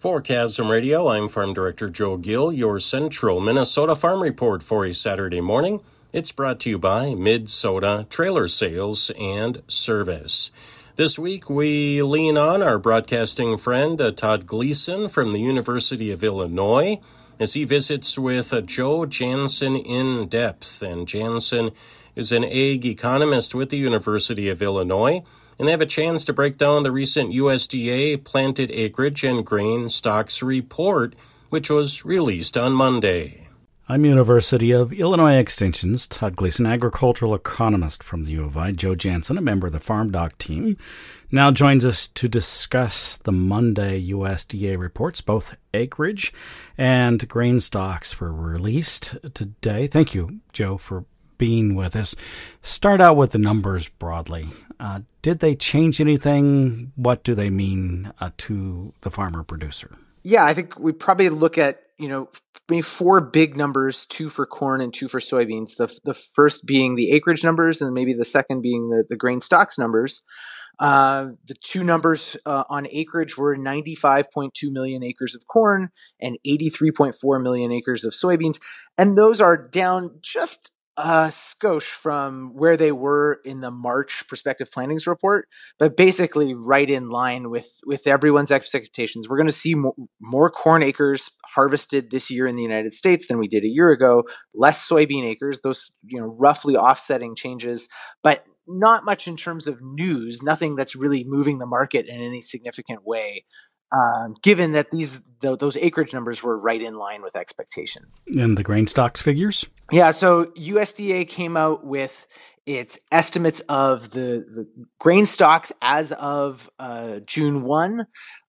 For Chasm Radio, I'm Farm Director Joe Gill, your Central Minnesota Farm Report for a Saturday morning. It's brought to you by Mid-Soda Trailer Sales and Service. This week, we lean on our broadcasting friend, Todd Gleason from the University of Illinois, as he visits with Joe Jansen in depth. And Jansen is an ag economist with the University of Illinois, and they have a chance to break down the recent USDA planted acreage and grain stocks report, which was released on Monday. I'm University of Illinois Extension's Todd Gleason, agricultural economist from the U of I. Joe Jansen, a member of the Farm Doc team, now joins us to discuss the Monday USDA reports. Both acreage and grain stocks were released today. Thank you, Joe, for being with us. Start out with the numbers broadly. Did they change anything? What do they mean to the farmer producer? Yeah, I think we probably look at, maybe four big numbers, two for corn and two for soybeans. The first being the acreage numbers, and maybe the second being the grain stocks numbers. The two numbers on acreage were 95.2 million acres of corn and 83.4 million acres of soybeans. And those are down just a skosh from where they were in the March prospective plantings report, but basically right in line with everyone's expectations. We're going to see more corn acres harvested this year in the United States than we did a year ago, less soybean acres, those roughly offsetting changes, but not much in terms of news, nothing that's really moving the market in any significant way. Given that those acreage numbers were right in line with expectations. And the grain stocks figures? Yeah, so USDA came out with its estimates of the grain stocks as of June 1.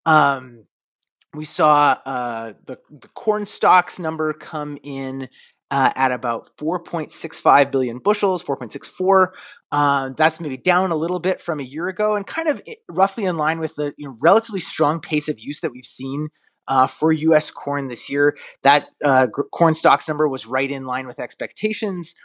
We saw the corn stocks number come in at about 4.65 billion bushels, 4.64. That's maybe down a little bit from a year ago, and kind of roughly in line with the relatively strong pace of use that we've seen for U.S. corn this year. That corn stocks number was right in line with expectations.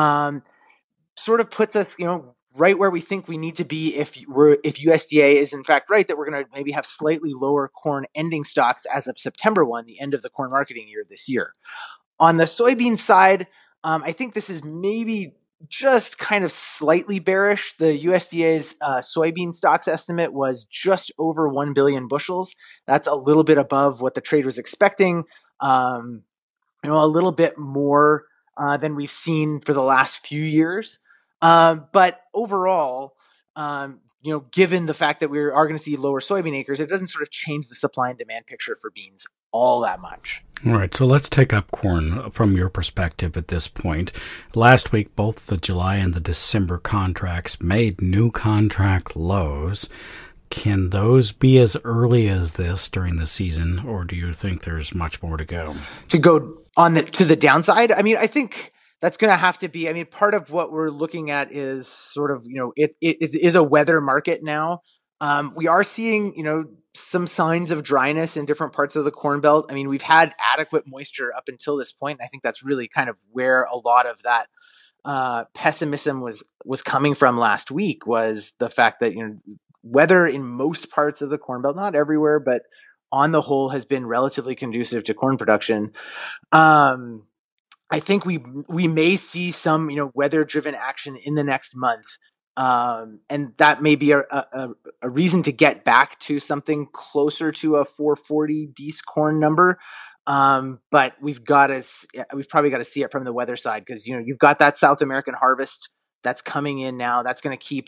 Sort of puts us, right where we think we need to be if USDA is in fact right that we're going to maybe have slightly lower corn ending stocks as of September 1, the end of the corn marketing year this year. On the soybean side, I think this is maybe just kind of slightly bearish. The USDA's soybean stocks estimate was just over 1 billion bushels. That's a little bit above what the trade was expecting, a little bit more than we've seen for the last few years. But overall, given the fact that we are going to see lower soybean acres, it doesn't sort of change the supply and demand picture for beans all that much. All right, so let's take up corn from your perspective at this point. Last week, both the July and the December contracts made new contract lows. Can those be as early as this during the season, or do you think there's much more to go? To go on to the downside? I think that's going to have to be, part of what we're looking at is sort of, it is a weather market now. We are seeing, some signs of dryness in different parts of the Corn Belt. We've had adequate moisture up until this point. And I think that's really kind of where a lot of that pessimism was coming from last week, was the fact that, weather in most parts of the Corn Belt, not everywhere, but on the whole has been relatively conducive to corn production. I think we may see some, weather-driven action in the next month. And that may be a reason to get back to something closer to a 440 Dees corn number. But we've probably got to see it from the weather side, because, you've got that South American harvest that's coming in now. That's going to keep,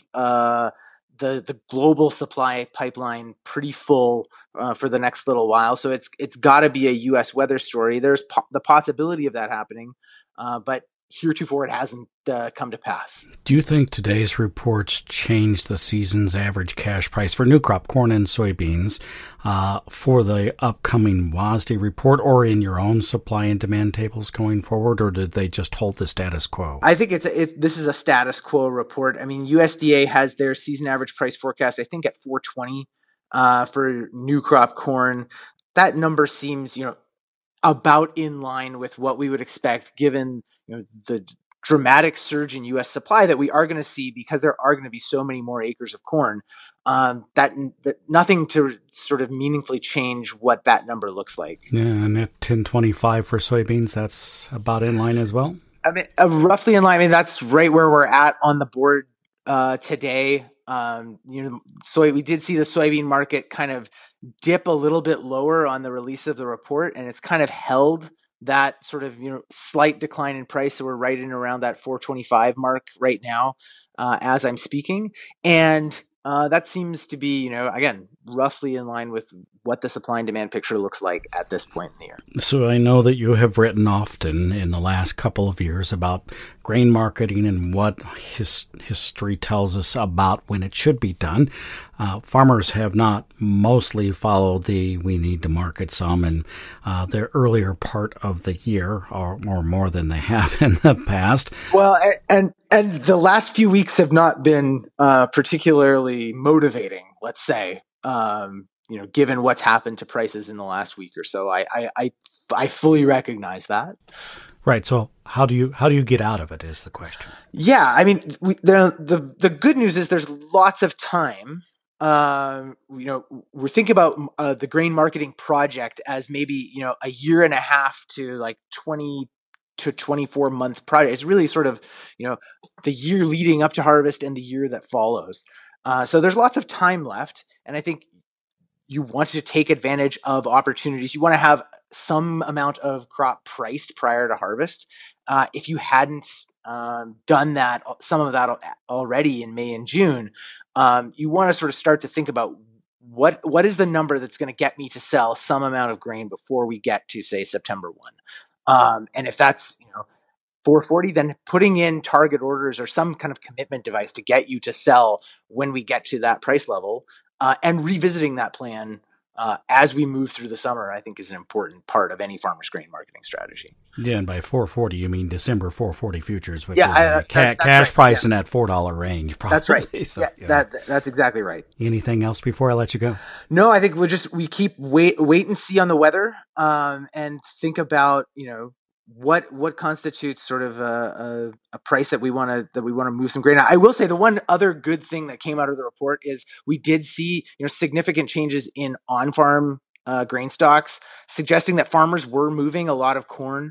the global supply pipeline pretty full, for the next little while. So it's got to be a U.S. weather story. There's the possibility of that happening. But heretofore it hasn't come to pass. Do you think today's reports change the season's average cash price for new crop corn and soybeans for the upcoming WASDE report, or in your own supply and demand tables going forward, or did they just hold the status quo? I think this is a status quo report. USDA has their season average price forecast, I think, at 420 for new crop corn. That number seems, about in line with what we would expect, given the dramatic surge in U.S. supply that we are going to see because there are going to be so many more acres of corn, that nothing to sort of meaningfully change what that number looks like. Yeah, and at 10.25 for soybeans, that's about in line as well? I mean, roughly in line. I mean, that's right where we're at on the board today. We did see the soybean market kind of dip a little bit lower on the release of the report, and it's kind of held that sort of slight decline in price. So we're right in around that 425 mark right now as I'm speaking, and that seems to be again roughly in line with what the supply and demand picture looks like at this point in the year. So I know that you have written often in the last couple of years about grain marketing and what history tells us about when it should be done. Farmers have not mostly followed we need to market some in the earlier part of the year, or more than they have in the past. Well, and the last few weeks have not been particularly motivating, let's say. Given what's happened to prices in the last week or so, I fully recognize that. Right. So how do you get out of it is the question. Yeah. I mean, the good news is there's lots of time. We're thinking about the grain marketing project as maybe, a year and a half to like 20 to 24 month project. It's really sort of, the year leading up to harvest and the year that follows. So there's lots of time left. And I think you want to take advantage of opportunities. You want to have some amount of crop priced prior to harvest. If you hadn't done that, some of that already in May and June, you want to sort of start to think about what is the number that's going to get me to sell some amount of grain before we get to, say, September 1. And if that's 440, then putting in target orders or some kind of commitment device to get you to sell when we get to that price level, and revisiting that plan as we move through the summer, I think is an important part of any farmer's grain marketing strategy. Yeah, and by 440, you mean December 440 futures, which is cash right. price in that $4 range. Probably. That's right. So, that's exactly right. Anything else before I let you go? No, I think we keep wait and see on the weather, and think about what constitutes sort of a price that we want to move some grain. I will say the one other good thing that came out of the report is we did see significant changes in on-farm grain stocks, suggesting that farmers were moving a lot of corn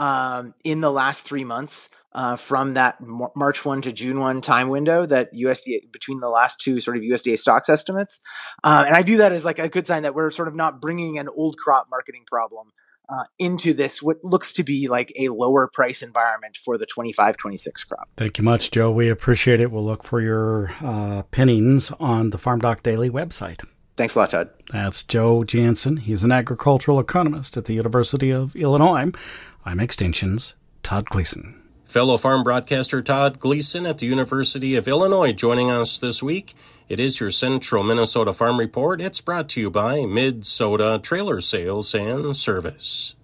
in the last 3 months from that March 1 to June 1 time window that USDA between the last two sort of USDA stocks estimates, and I view that as like a good sign that we're sort of not bringing an old crop marketing problem into this, what looks to be like a lower price environment for the 25-26 crop. Thank you much, Joe. We appreciate it. We'll look for your pinnings on the Farm Doc Daily website. Thanks a lot, Todd. That's Joe Jansen. He's an agricultural economist at the University of Illinois. I'm Extension's Todd Gleason. Fellow farm broadcaster Todd Gleason at the University of Illinois joining us this week. It is your Central Minnesota Farm Report. It's brought to you by Mid-Soda Trailer Sales and Service.